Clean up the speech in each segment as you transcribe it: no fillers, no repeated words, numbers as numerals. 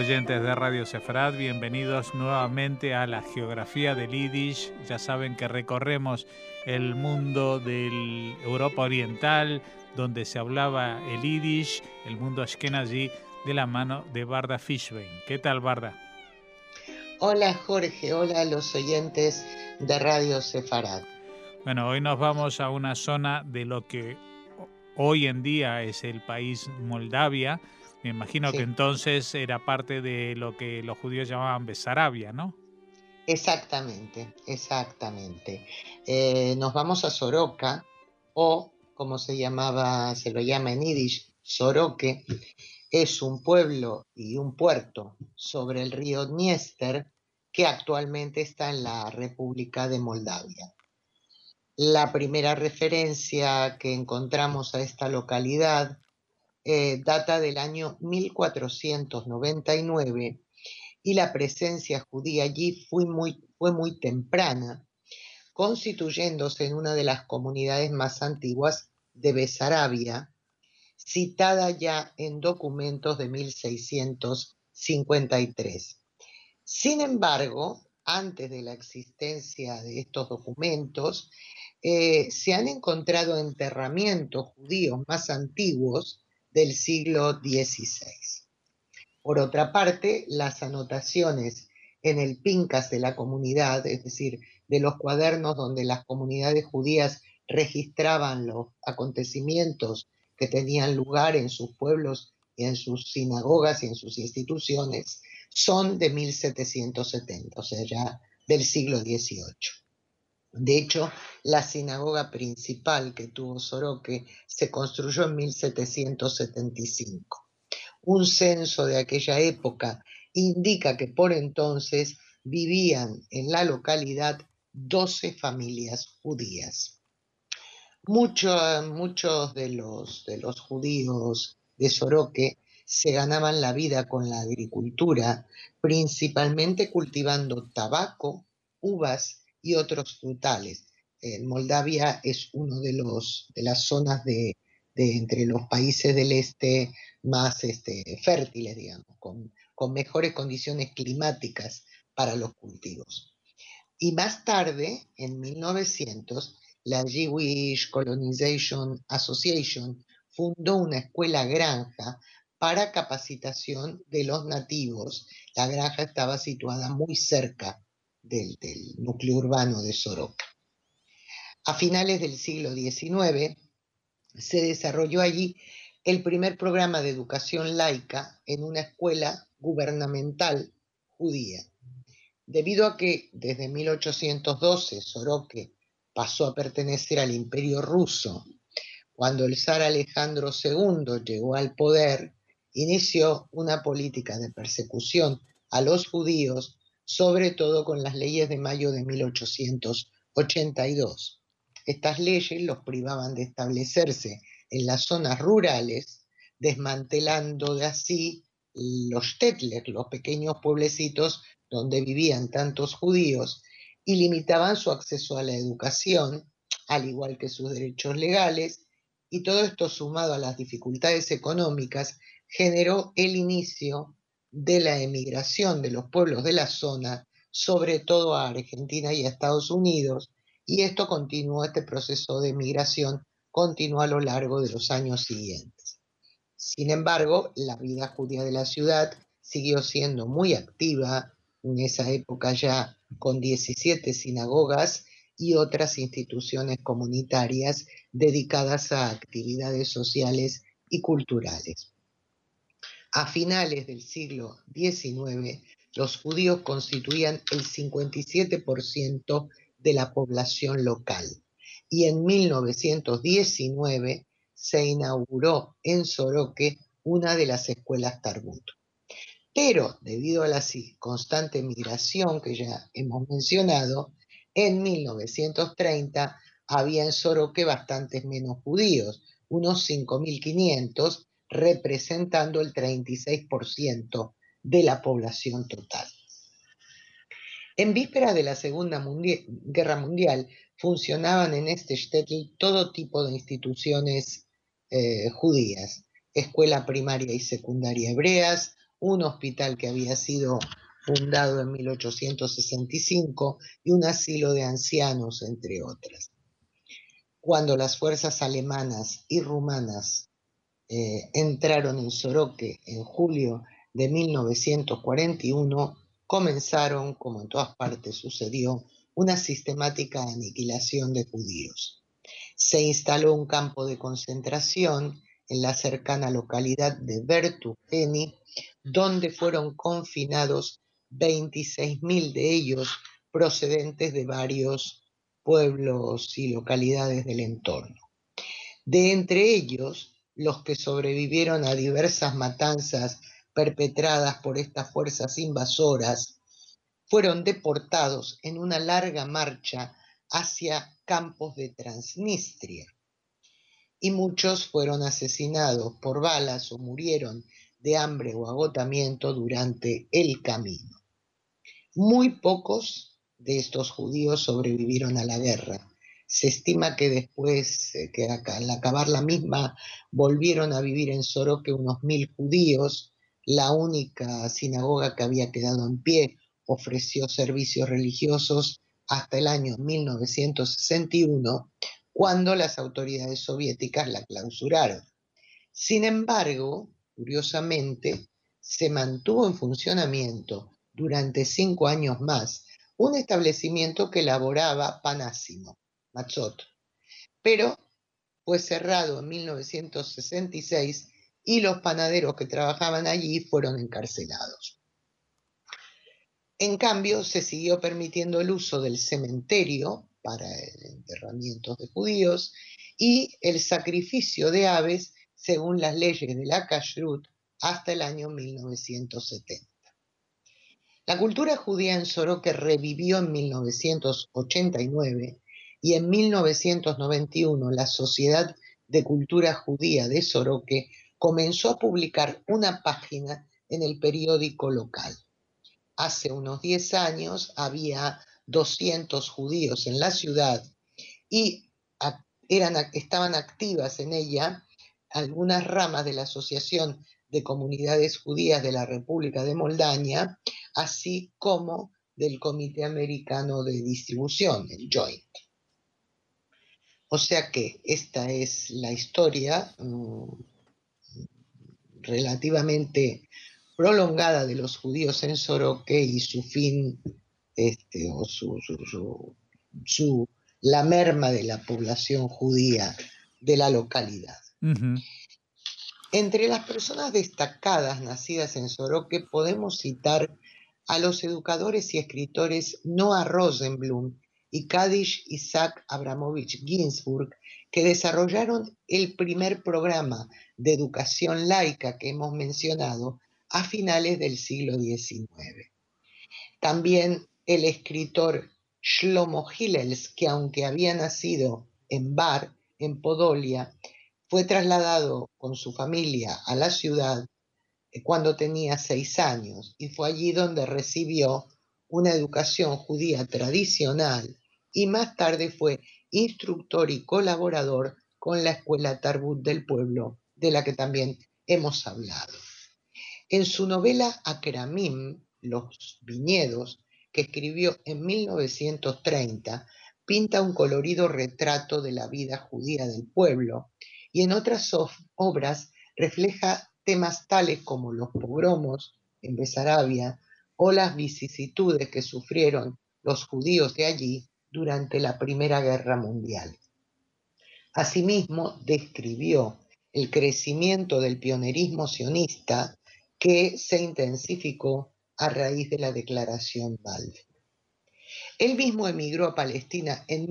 oyentes de Radio Sefarad, bienvenidos nuevamente a la geografía del Yiddish. Ya saben que recorremos el mundo de Europa Oriental, donde se hablaba el Yiddish, el mundo Ashkenazi, de la mano de Barda Fishbein. ¿Qué tal, Barda? Hola, Jorge. Hola a los oyentes de Radio Sefarad. Bueno, hoy nos vamos a una zona de lo que hoy en día es el país Moldavia. Me imagino que entonces era parte de lo que los judíos llamaban Besarabia, ¿no? Exactamente. Nos vamos a Soroka, o como se lo llama en Yiddish, Soroke. Es un pueblo y un puerto sobre el río Dniester que actualmente está en la República de Moldavia. La primera referencia que encontramos a esta localidad data del año 1499 y la presencia judía allí fue muy temprana, constituyéndose en una de las comunidades más antiguas de Besarabia, citada ya en documentos de 1653. Sin embargo, antes de la existencia de estos documentos, se han encontrado enterramientos judíos más antiguos del siglo XVI. Por otra parte, las anotaciones en el Pincas de la comunidad, es decir, de los cuadernos donde las comunidades judías registraban los acontecimientos que tenían lugar en sus pueblos y en sus sinagogas y en sus instituciones, son de 1770, o sea, ya del siglo XVIII. De hecho, la sinagoga principal que tuvo Soroke se construyó en 1775. Un censo de aquella época indica que por entonces vivían en la localidad 12 familias judías. Muchos de los judíos de Soroke se ganaban la vida con la agricultura, principalmente cultivando tabaco, uvas y otros frutales. Moldavia es uno de las zonas de entre los países del este más fértiles, digamos, con mejores condiciones climáticas para los cultivos. Y más tarde, en 1900, la Jewish Colonization Association fundó una escuela granja para capacitación de los nativos. La granja estaba situada muy cerca del núcleo urbano de Soroka. A finales del siglo XIX se desarrolló allí el primer programa de educación laica en una escuela gubernamental judía. Debido a que desde 1812 Soroke pasó a pertenecer al Imperio Ruso, cuando el zar Alejandro II llegó al poder, inició una política de persecución a los judíos, sobre todo con las leyes de mayo de 1882. Estas leyes los privaban de establecerse en las zonas rurales, desmantelando de así los shtetler, los pequeños pueblecitos donde vivían tantos judíos, y limitaban su acceso a la educación, al igual que sus derechos legales, y todo esto sumado a las dificultades económicas generó el inicio de la emigración de los pueblos de la zona, sobre todo a Argentina y a Estados Unidos, y este proceso de migración continuó a lo largo de los años siguientes. Sin embargo, la vida judía de la ciudad siguió siendo muy activa, en esa época ya con 17 sinagogas y otras instituciones comunitarias dedicadas a actividades sociales y culturales. A finales del siglo XIX, los judíos constituían el 57% de la población local, y en 1919 se inauguró en Soroke una de las escuelas Tarbut. Pero debido a la constante migración que ya hemos mencionado, en 1930 había en Soroke bastantes menos judíos, unos 5.500, representando el 36% de la población total. En vísperas de la Segunda Guerra Mundial funcionaban en este shtetl todo tipo de instituciones judías, escuela primaria y secundaria hebreas, un hospital que había sido fundado en 1865 y un asilo de ancianos, entre otras. Cuando las fuerzas alemanas y rumanas entraron en Soroque en julio de 1941, comenzaron, como en todas partes sucedió, una sistemática aniquilación de judíos. Se instaló un campo de concentración en la cercana localidad de Bertugeni, donde fueron confinados 26.000 de ellos procedentes de varios pueblos y localidades del entorno. De entre ellos, los que sobrevivieron a diversas matanzas perpetradas por estas fuerzas invasoras, fueron deportados en una larga marcha hacia campos de Transnistria, y muchos fueron asesinados por balas o murieron de hambre o agotamiento durante el camino. Muy pocos de estos judíos sobrevivieron a la guerra. Se estima que después, que al acabar la misma, volvieron a vivir en Soroque unos 1.000 judíos. La única sinagoga que había quedado en pie ofreció servicios religiosos hasta el año 1961, cuando las autoridades soviéticas la clausuraron. Sin embargo, curiosamente, se mantuvo en funcionamiento durante 5 años más un establecimiento que elaboraba pan ácimo, matzot, pero fue cerrado en 1966 y los panaderos que trabajaban allí fueron encarcelados. En cambio, se siguió permitiendo el uso del cementerio para enterramientos de judíos y el sacrificio de aves según las leyes de la Kashrut hasta el año 1970. La cultura judía en Soroque revivió en 1989 y en 1991 la Sociedad de Cultura Judía de Soroque comenzó a publicar una página en el periódico local. Hace unos 10 años había 200 judíos en la ciudad y estaban activas en ella algunas ramas de la Asociación de Comunidades Judías de la República de Moldania, así como del Comité Americano de Distribución, el Joint. O sea que esta es la historia relativamente prolongada de los judíos en Soroque y su fin, o la merma de la población judía de la localidad. Uh-huh. Entre las personas destacadas nacidas en Soroque podemos citar a los educadores y escritores Noah Rosenblum y Kadish Isaac Abramovich Ginsburg, que desarrollaron el primer programa de educación laica que hemos mencionado a finales del siglo XIX. También el escritor Shlomo Hillels, que aunque había nacido en Bar, en Podolia, fue trasladado con su familia a la ciudad cuando tenía 6 años y fue allí donde recibió una educación judía tradicional y más tarde fue instructor y colaborador con la Escuela Tarbut del pueblo, de la que también hemos hablado. En su novela Akramim, Los viñedos, que escribió en 1930, pinta un colorido retrato de la vida judía del pueblo y en otras obras refleja temas tales como los pogromos en Besarabia o las vicisitudes que sufrieron los judíos de allí durante la Primera Guerra Mundial. Asimismo, describió el crecimiento del pionerismo sionista que se intensificó a raíz de la Declaración Balfour. Él mismo emigró a Palestina en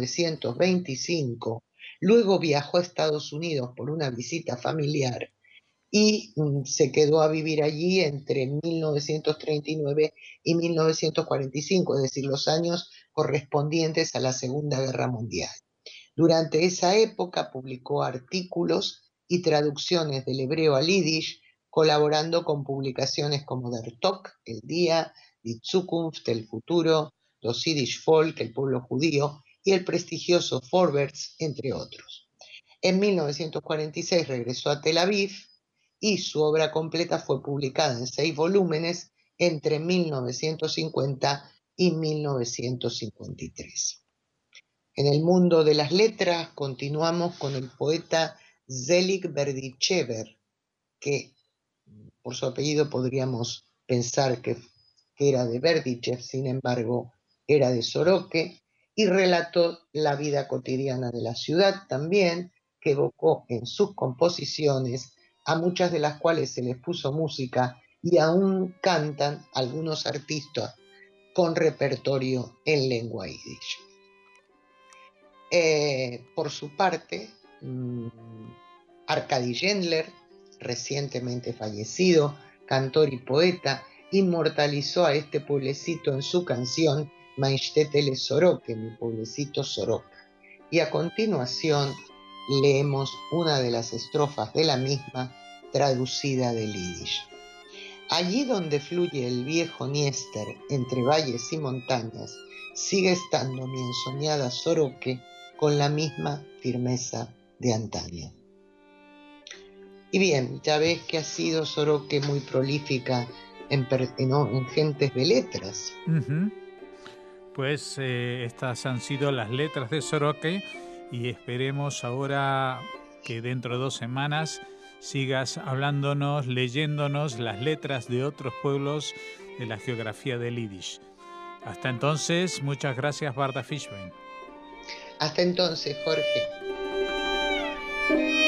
1925, luego viajó a Estados Unidos por una visita familiar y se quedó a vivir allí entre 1939 y 1945, es decir, los años correspondientes a la Segunda Guerra Mundial. Durante esa época publicó artículos y traducciones del hebreo al yiddish, colaborando con publicaciones como Der Tag, El Día, Die Zukunft, El Futuro, los Yiddish Folk, El Pueblo Judío, y el prestigioso Vorwärts, entre otros. En 1946 regresó a Tel Aviv y su obra completa fue publicada en 6 volúmenes entre 1950 y 1953. En el mundo de las letras continuamos con el poeta Zelig Berdichever, que por su apellido podríamos pensar que era de Berdichev, sin embargo era de Soroque, y relató la vida cotidiana de la ciudad también, que evocó en sus composiciones, a muchas de las cuales se les puso música y aún cantan algunos artistas con repertorio en lengua yiddish. Por su parte, Arkady Gendler, recientemente fallecido, cantor y poeta, inmortalizó a este pueblecito en su canción Mein Shtetl Soroke, mi pueblecito Soroka. Y a continuación leemos una de las estrofas de la misma, traducida del yiddish. Allí donde fluye el viejo Dniester entre valles y montañas, sigue estando mi ensoñada Soroke con la misma firmeza de antaño. Y bien, ya ves que ha sido Soroke muy prolífica en gentes de letras. Pues estas han sido las letras de Soroke y esperemos ahora que dentro de 2 semanas sigas hablándonos, leyéndonos las letras de otros pueblos de la geografía del Yiddish. Hasta entonces, muchas gracias, Barda Fishbein. Hasta entonces, Jorge.